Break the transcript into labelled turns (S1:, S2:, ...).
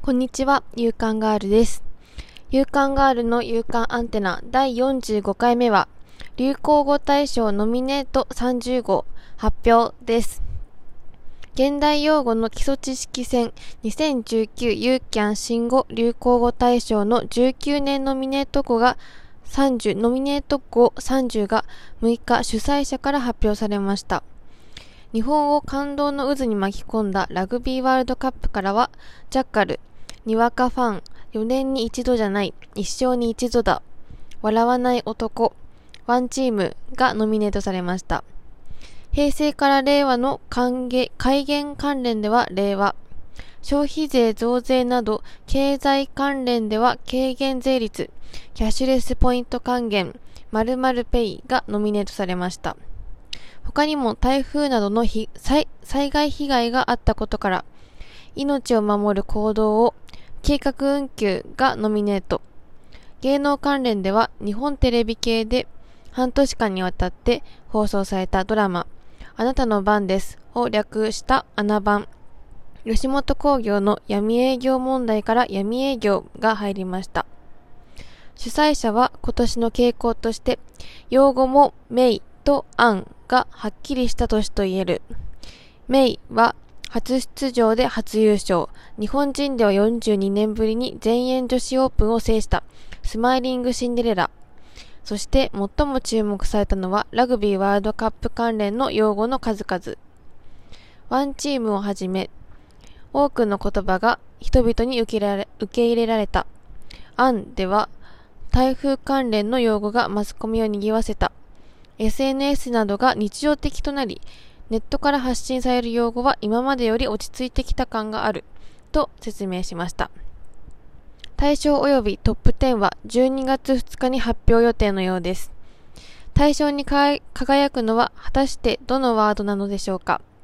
S1: こんにちは、夕刊ガールです。夕刊ガールの夕刊アンテナ第45回目は、流行語大賞ノミネート30号発表です。現代用語の基礎知識選2019ユーキャン新語・流行語大賞の19年ノミネート語が30が6日主催者から発表されました。日本を感動の渦に巻き込んだラグビーワールドカップからは、ジャッカル、にわかファン、4年に一度じゃない、一生に一度だ、笑わない男、ワンチームがノミネートされました。平成から令和の改元関連では令和、消費税増税など経済関連では軽減税率、キャッシュレスポイント還元、〇〇ペイがノミネートされました。他にも台風などの災害被害があったことから、命を守る行動を計画運休がノミネート。芸能関連では日本テレビ系で半年間にわたって放送されたドラマあなたの番ですを略したアナ番。吉本興業の闇営業問題から闇営業が入りました。主催者は今年の傾向として用語もメイとアンがはっきりした年と言える。メイは初出場で初優勝。日本人では42年ぶりに全英女子オープンを制したスマイリングシンデレラ。そして最も注目されたのはラグビーワールドカップ関連の用語の数々。ワンチームをはじめ、多くの言葉が人々に受け入れられた。アンでは台風関連の用語がマスコミを賑わせた。SNS などが日常的となり、ネットから発信される用語は今までより落ち着いてきた感があると説明しました。大賞及びトップ10は12月2日に発表予定のようです。大賞に輝くのは果たしてどのワードなのでしょうか。